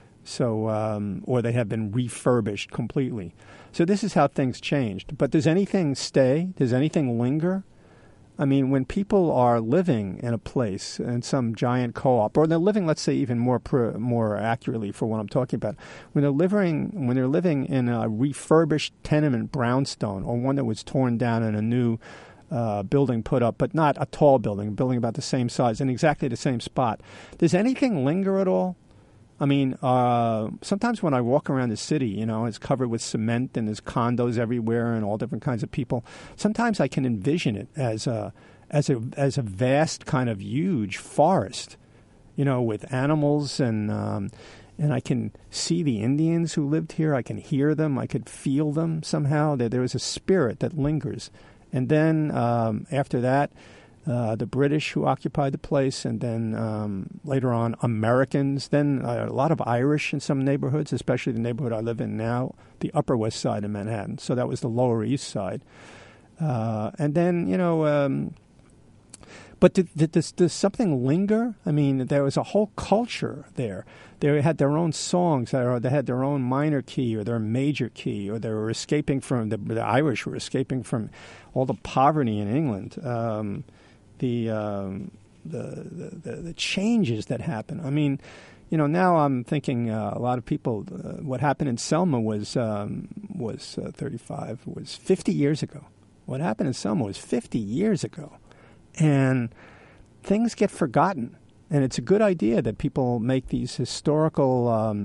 So, or they have been refurbished completely. So this is how things changed. But does anything stay? Does anything linger? I mean, when people are living in a place, in some giant co-op, or they're living, let's say, even more accurately for what I'm talking about, when they're living in a refurbished tenement brownstone, or one that was torn down and a new building put up, but not a tall building, a building about the same size in exactly the same spot, does anything linger at all? I mean, sometimes when I walk around the city, it's covered with cement and there's condos everywhere and all different kinds of people. Sometimes I can envision it as a vast kind of huge forest, with animals and I can see the Indians who lived here. I can hear them. I could feel them somehow. There was a spirit that lingers. And then after that, the British who occupied the place, and then later on Americans, then a lot of Irish in some neighborhoods, especially the neighborhood I live in now, the Upper West Side of Manhattan. So that was the Lower East Side. And then, but does something linger? I mean, there was a whole culture there. They had their own songs. They had their own minor key or their major key, or they were escaping from, the Irish were escaping from all the poverty in England. The changes that happen. I mean, now I'm thinking a lot of people. What happened in Selma was 35. Was 50 years ago. What happened in Selma was 50 years ago, and things get forgotten. And it's a good idea that people make these historical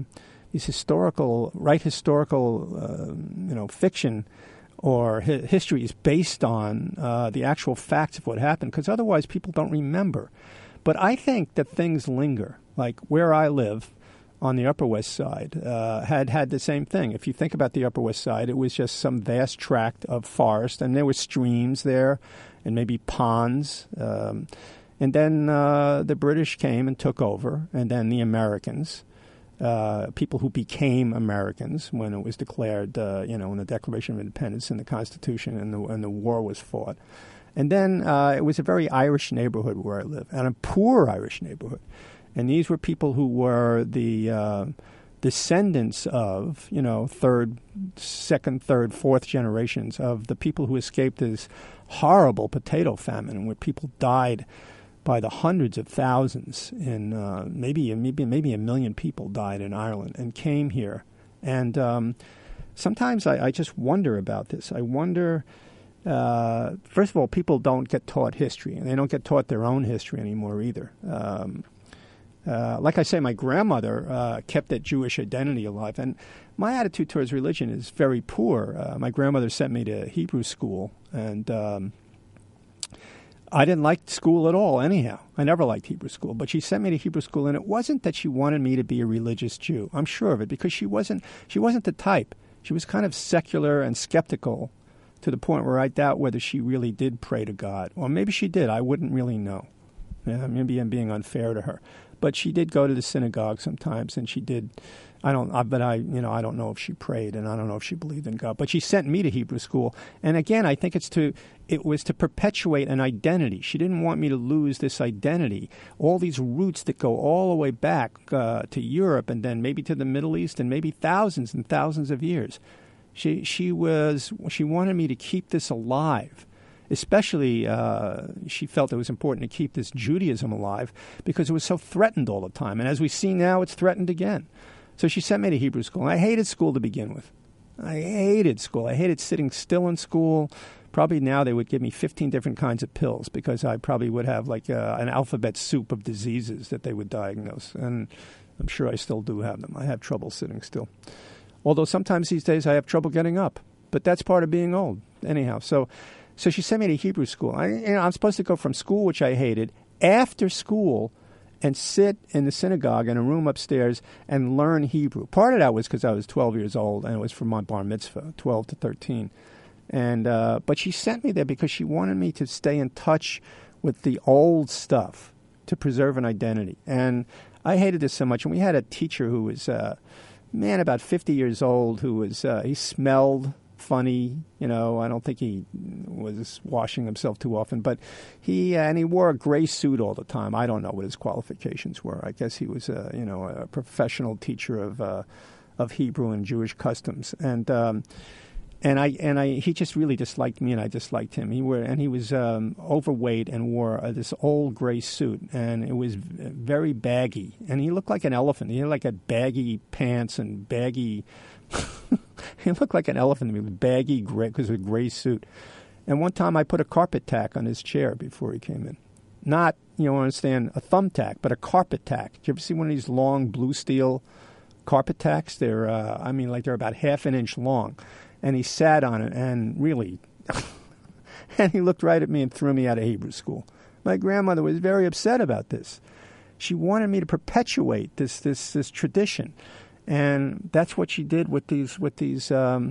fiction or histories based on the actual facts of what happened, because otherwise people don't remember. But I think that things linger. Like where I live on the Upper West Side had the same thing. If you think about the Upper West Side, it was just some vast tract of forest, and there were streams there and maybe ponds. And then the British came and took over, and then the Americans. People who became Americans when it was declared, in the Declaration of Independence and the Constitution, and the war was fought. And then it was a very Irish neighborhood where I live, and a poor Irish neighborhood. And these were people who were the descendants of, second, third, fourth generations of the people who escaped this horrible potato famine, where people died by the hundreds of thousands, and maybe a million people died in Ireland and came here. And sometimes I just wonder about this. I wonder, first of all, people don't get taught history, and they don't get taught their own history anymore either. Like I say, my grandmother kept that Jewish identity alive, and my attitude towards religion is very poor. My grandmother sent me to Hebrew school, and I didn't like school at all anyhow. I never liked Hebrew school, but she sent me to Hebrew school, and it wasn't that she wanted me to be a religious Jew. I'm sure of it, because she wasn't the type. She was kind of secular and skeptical to the point where I doubt whether she really did pray to God. Or maybe she did. I wouldn't really know. Maybe I'm being unfair to her. But she did go to the synagogue sometimes, and she did. I don't know if she prayed, and I don't know if she believed in God. But she sent me to Hebrew school, and again, I think it was to perpetuate an identity. She didn't want me to lose this identity, all these roots that go all the way back to Europe, and then maybe to the Middle East, and maybe thousands and thousands of years. She wanted me to keep this alive. Especially, she felt it was important to keep this Judaism alive because it was so threatened all the time. And as we see now, it's threatened again. So she sent me to Hebrew school. And I hated school to begin with. I hated school. I hated sitting still in school. Probably now they would give me 15 different kinds of pills because I probably would have like an alphabet soup of diseases that they would diagnose. And I'm sure I still do have them. I have trouble sitting still. Although sometimes these days I have trouble getting up. But that's part of being old. Anyhow, so she sent me to Hebrew school. I'm supposed to go from school, which I hated, after school and sit in the synagogue in a room upstairs and learn Hebrew. Part of that was because I was 12 years old, and it was for my bar mitzvah, 12 to 13. And but she sent me there because she wanted me to stay in touch with the old stuff to preserve an identity. And I hated this so much. And we had a teacher who was, about 50 years old, who was, he smelled funny, I don't think he was washing himself too often, but he wore a gray suit all the time. I don't know what his qualifications were. I guess he was a professional teacher of Hebrew and Jewish customs, and he just really disliked me, and I disliked him. He was overweight and wore this old gray suit, and it was very baggy, and he looked like an elephant. He had like a baggy pants and baggy. He looked like an elephant to me with baggy gray, because of a gray suit. And one time I put a carpet tack on his chair before he came in. Not, understand, a thumbtack, but a carpet tack. Did you ever see one of these long blue steel carpet tacks? They're, they're about half an inch long. And he sat on it and really, and he looked right at me and threw me out of Hebrew school. My grandmother was very upset about this. She wanted me to perpetuate this tradition. And that's what she did with these religious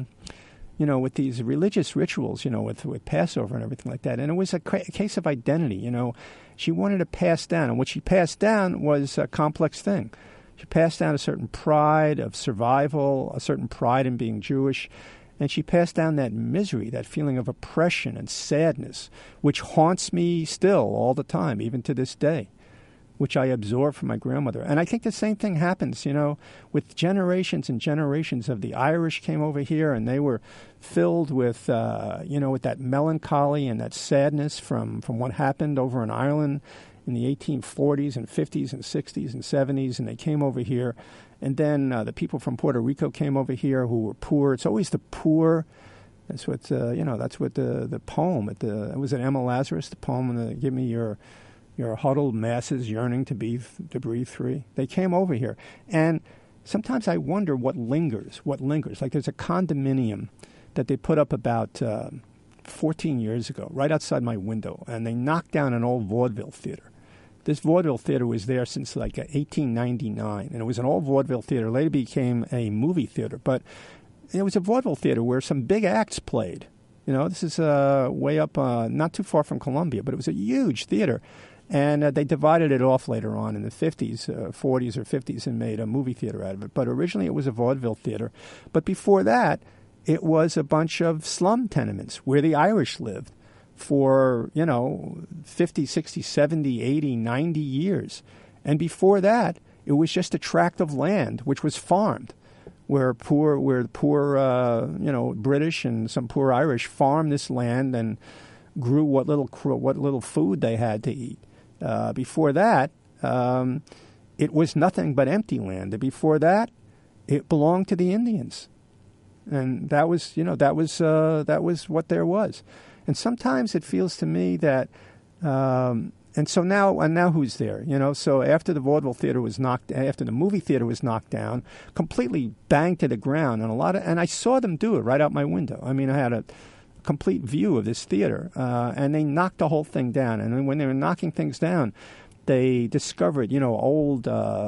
rituals, with Passover and everything like that. And it was a case of identity, She wanted to pass down, and what she passed down was a complex thing. She passed down a certain pride of survival, a certain pride in being Jewish, and she passed down that misery, that feeling of oppression and sadness, which haunts me still all the time, even to this day, which I absorbed from my grandmother. And I think the same thing happens, with generations and generations of the Irish came over here, and they were filled with, with that melancholy and that sadness from what happened over in Ireland in the 1840s and 50s and 60s and 70s, and they came over here. And then the people from Puerto Rico came over here who were poor. It's always the poor. That's what, that's what the poem, was it Emma Lazarus, the poem, Give Me Your huddled masses yearning to breathe free. They came over here. And sometimes I wonder what lingers. Like there's a condominium that they put up about 14 years ago, right outside my window, and they knocked down an old vaudeville theater. This vaudeville theater was there since like 1899, and it was an old vaudeville theater. Later became a movie theater, but it was a vaudeville theater where some big acts played. This is way up, not too far from Columbia, but it was a huge theater. And they divided it off later on in the 50s, 40s or 50s, and made a movie theater out of it. But originally it was a vaudeville theater. But before that, it was a bunch of slum tenements where the Irish lived for, 50, 60, 70, 80, 90 years. And before that, it was just a tract of land which was farmed, where the poor British and some poor Irish farmed this land and grew what little food they had to eat. Before that, it was nothing but empty land. And before that, it belonged to the Indians, and that was what there was. And sometimes it feels to me that, and so now who's there? So after the vaudeville theater after the movie theater was knocked down, completely banged to the ground, and I saw them do it right out my window. I mean, I had a complete view of this theater, and they knocked the whole thing down. And then when they were knocking things down, they discovered, old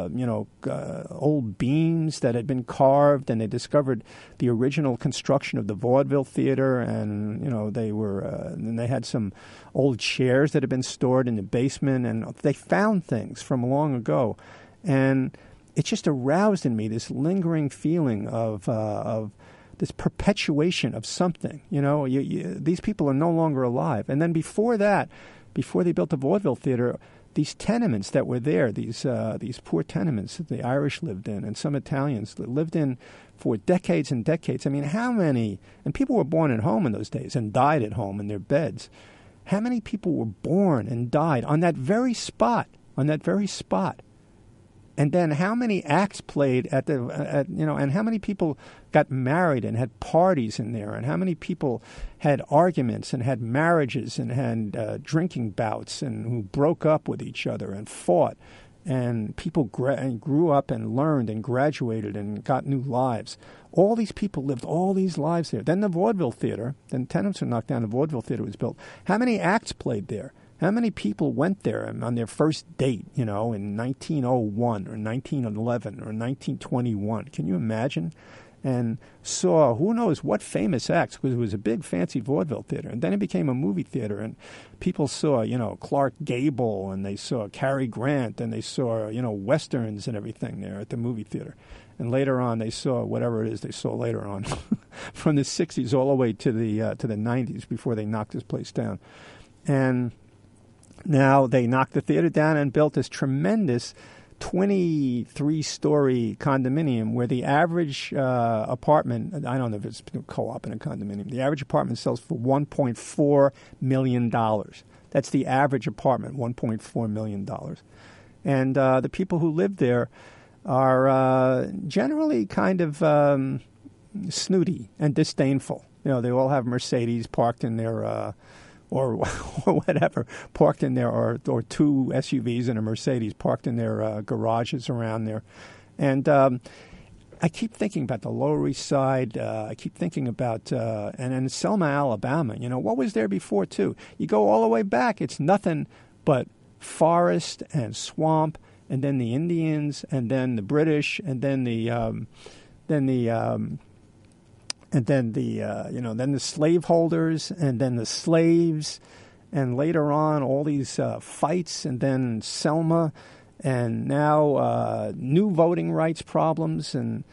beams that had been carved, and they discovered the original construction of the vaudeville theater, and and they had some old chairs that had been stored in the basement, and they found things from long ago, and it just aroused in me this lingering feeling of this perpetuation of something. These people are no longer alive. And then before that, before they built the vaudeville theater, these tenements that were there, these poor tenements that the Irish lived in, and some Italians lived in for decades and decades. I mean, how many, and people were born at home in those days and died at home in their beds. How many people were born and died on that very spot? And then how many acts played and how many people got married and had parties in there, and how many people had arguments and had marriages and had drinking bouts, and who broke up with each other and fought. and people grew up and learned and graduated and got new lives. All these people lived all these lives there. Then the Vaudeville Theater, then tenements were knocked down, the Vaudeville Theater was built. How many acts played there? How many people went there on their first date, in 1901 or 1911 or 1921? Can you imagine? And saw who knows what famous acts, because it was a big fancy vaudeville theater. And then it became a movie theater, and people saw, Clark Gable, and they saw Cary Grant, and they saw, westerns and everything there at the movie theater. And later on, they saw whatever it is they saw later on, from the 60s all the way to the 90s before they knocked this place down. And now they knocked the theater down and built this tremendous 23-story condominium where the average apartment, I don't know if it's a co-op in a condominium, the average apartment sells for $1.4 million. That's the average apartment, $1.4 million. And the people who live there are generally kind of snooty and disdainful. They all have Mercedes parked in their or whatever, parked in there, or two SUVs and a Mercedes parked in their garages around there. And I keep thinking about the Lower East Side. I keep thinking about, and in Selma, Alabama, what was there before, too? You go all the way back, it's nothing but forest and swamp, and then the Indians, and then the British, and then the slaveholders, and then the slaves, and later on all these fights, and then Selma, and now new voting rights problems, and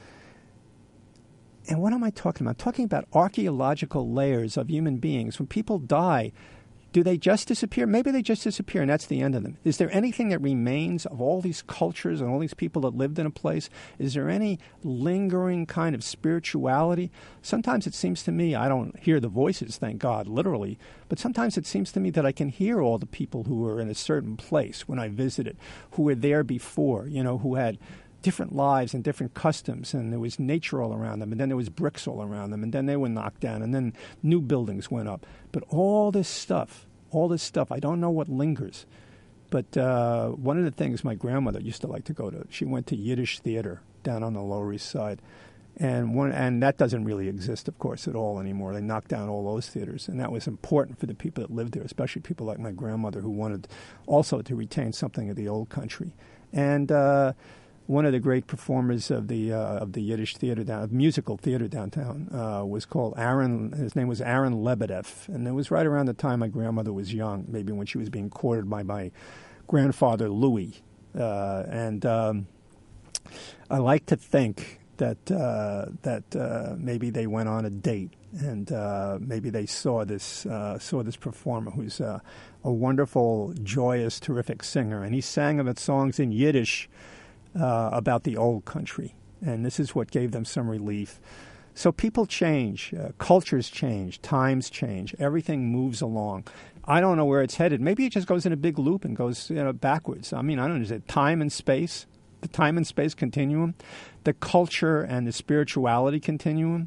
what am I talking about? I'm talking about archaeological layers of human beings. When people die, do they just disappear? Maybe they just disappear, and that's the end of them. Is there anything that remains of all these cultures and all these people that lived in a place? Is there any lingering kind of spirituality? Sometimes it seems to me, I don't hear the voices, thank God, literally, but sometimes it seems to me that I can hear all the people who were in a certain place when I visited, who were there before, who had different lives and different customs, and there was nature all around them, and then there was bricks all around them, and then they were knocked down, and then new buildings went up. But all this stuff, I don't know what lingers. But one of the things my grandmother used to like to go to, she went to Yiddish theater down on the Lower East Side. And that doesn't really exist, of course, at all anymore. They knocked down all those theaters, and that was important for the people that lived there, especially people like my grandmother who wanted also to retain something of the old country. And one of the great performers of the Yiddish theater musical theater downtown was called Aaron. His name was Aaron Lebedev, and it was right around the time my grandmother was young, maybe when she was being courted by my grandfather Louis. And I like to think that maybe they went on a date, and maybe they saw this performer who's a wonderful, joyous, terrific singer, and he sang of its songs in Yiddish. About the old country, and this is what gave them some relief. So people change, cultures change, times change, everything moves along. I don't know where it's headed. Maybe it just goes in a big loop and goes backwards. I mean, I don't know, is it time and space, the time and space continuum, the culture and the spirituality continuum?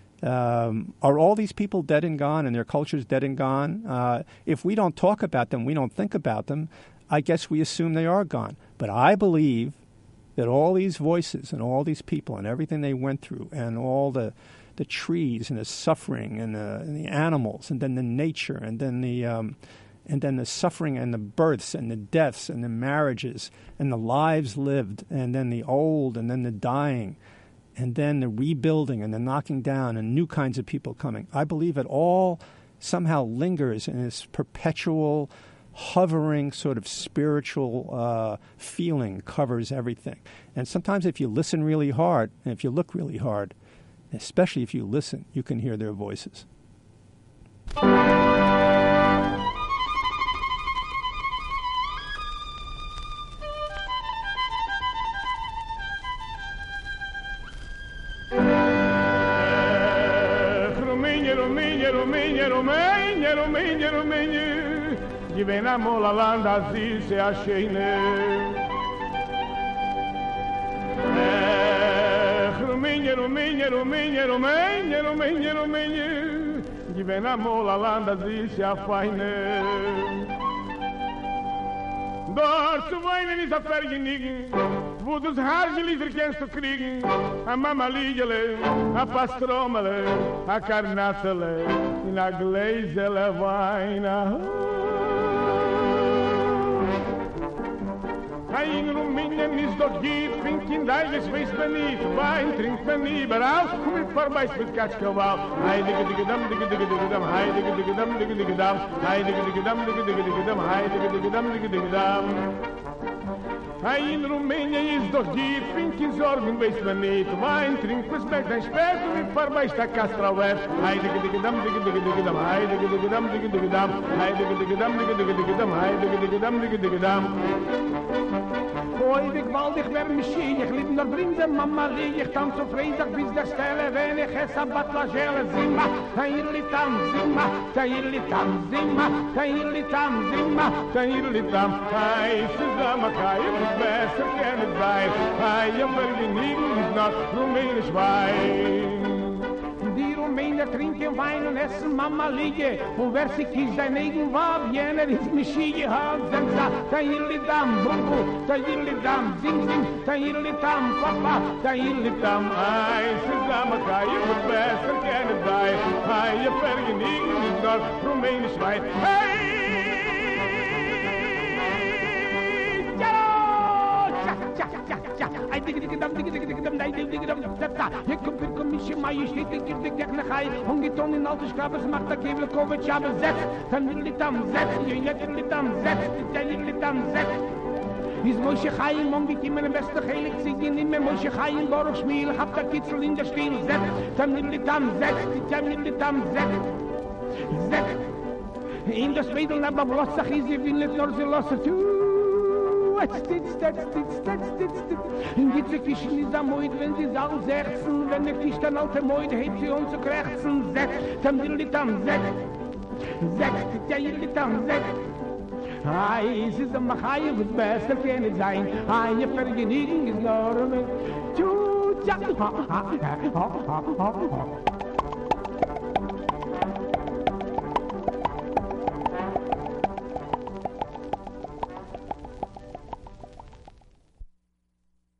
Are all these people dead and gone, and their cultures dead and gone? If we don't talk about them, we don't think about them, I guess we assume they are gone. But I believe that all these voices and all these people and everything they went through, and all the trees and the suffering and the animals, and then the nature, and then the suffering and the births and the deaths and the marriages and the lives lived, and then the old and then the dying, and then the rebuilding and the knocking down and new kinds of people coming. I believe it all somehow lingers in this perpetual hovering sort of spiritual feeling covers everything. And sometimes if you listen really hard, and if you look really hard, especially if you listen, you can hear their voices. Venamo la landa zi se ashene Rumenye Venamo la landa zi se afaine Dort zu wohnen ist ein Vergnügen, wo du das Haargelieder kannst du kriegen. A Mama-Liegele, a Pastromele, a Karnassele, in a Gläsele Wein. In Rumänien ist doch Gift, fink in Deiges weiß man nicht, Wein trinkt man überall, komm ich vorbei mit Katschkawal. Heilige Digedam, Digedam, Heilige Digedam, Digedam, Heilige Digedam, Digedam, Heilige Digedam, Digedam. In Rumänien ist doch Gift, fink in Sorgen weiß man nicht, Wein trinkt man schmeckt ein Spät, komm ich vorbei mit Kastrauert. Heilige Digedam, Digedam, Heilige Digedam, Digedam, Heilige Digedam, Digedam, Heilige Digedam, Digedam. Oi, gewaltig wer Maschine, ich lieb nur bringe Mama lieg, ich tanz so Freitag bis der Stelle, wenn ich es am Batlagele zimma, Tairlitam, zimma, Tairlitam, zimma, Tairlitam, zimma, Tairlitam, Hai, Susanna, Kai, besser kennen bei, Hai, ja, vergenigen ist noch rumänisch Wein. Die Rumäner trinken Wein und essen Mama liege. Und wer sich ist sein eigen Wab, jener ist Mischige, Hansen sagt, Tairlitam, Bumbu, Tairlitam, Zing, Zing, Tairlitam, Papa, Tairlitam, Ei, Susamaka, ihr wird besser kennen sei, Ei, ihr vergenigen ist noch rumänisch Wein. Hey! I dig dig dum dig dig dig dum dig dig dum da je kommt mich majestät dig dig dig nach hai und geton in alte schrabes macht der Kebelkovic aber setzt dann will ich dann setzt je nicht dann setzt dann will dann setzt is moche hai mong git immer am besten heilig sie nicht mehr moche hai in Borg Schmiel habt der Kitzel in der Spiel setzt dann will ich dann setzt dann will ich dann setzt in das Mädel aber bloß sag ich sie will nicht nur sie lassen in die Fischen ist am Moid, wenn sie Sau sechzen, wenn der Fisch dann alte Moid hebt sie uns zu krächzen, dann will ich dann Ai, es ist am Machai, was besser kann es sein, eine Vergnügen ist nur mit